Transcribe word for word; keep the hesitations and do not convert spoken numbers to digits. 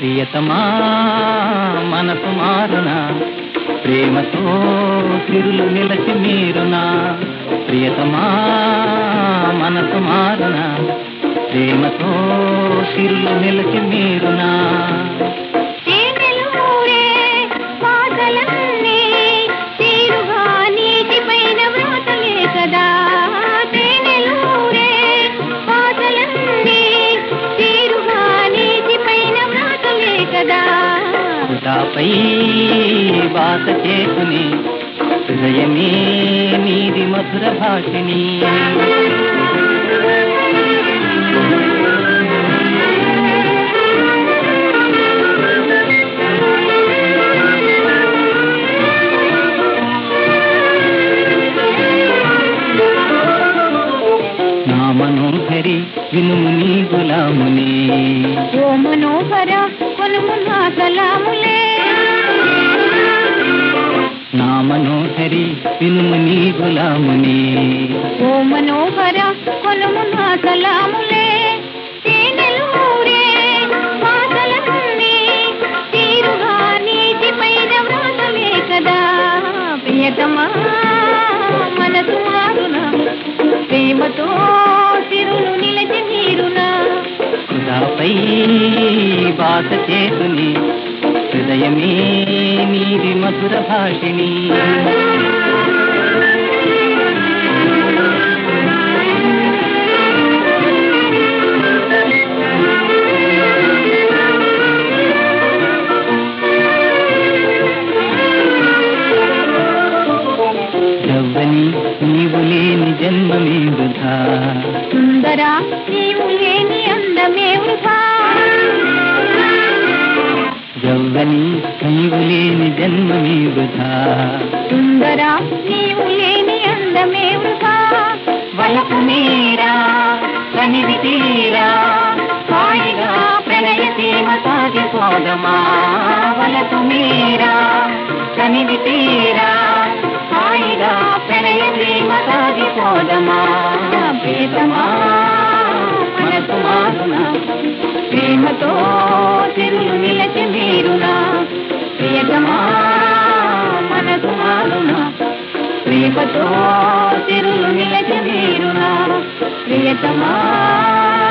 ప్రియతమా మనసు మారునా, ప్రేమతో తిరులు నిలచి మీరునా. ప్రియతమా మనసు మారునా, ప్రేమతో తిరులు నిలచి మీరునా. హృదయపై బాస చేసుని హృదయమే నీది మధుర భాషిణి. నా మనోహరి వినుము నీ గులాముని, ఓ మనోహర కొనుము నా సలాములే. నా మనోహరి వినుము నీ గులాముని, ఓ మనోహర కొనుము నా సలాములే. తేనెలూరే మాటలన్నీ తీరుగా నీటి పైన వ్రాతలే కదా. ప్రియతమా మనసు మారునా, ప్రేమతో తిరులు నిలచి మీరునా. హృదయపై బాస చేసుని హృదయమే నీది మధుర భాషిణి. యవ్వని నీవు లేని జన్మమే వృధా, సుందరా నీవు లేని అందమే వృధా. యవ్వని నీవు లేని జన్మమే వృధా, సుందరా నీవు లేని అందమే వృధా. వలపు మీరా కనివి తీరా హాయిగా ప్రణయ సీమ సాగిపోదమా. వలపు మీరా కనివి తీరా హాయిగా ప్రణయ సీమ సాగిపోదమా. ప్రియతమా మనసు మారునా, ప్రేమతో తిరులు నిలచి మీరునా. ప్రియతమా మనసు మారునా, ప్రేమతో తిరులు నిలచి మీరునా. ప్రియతమా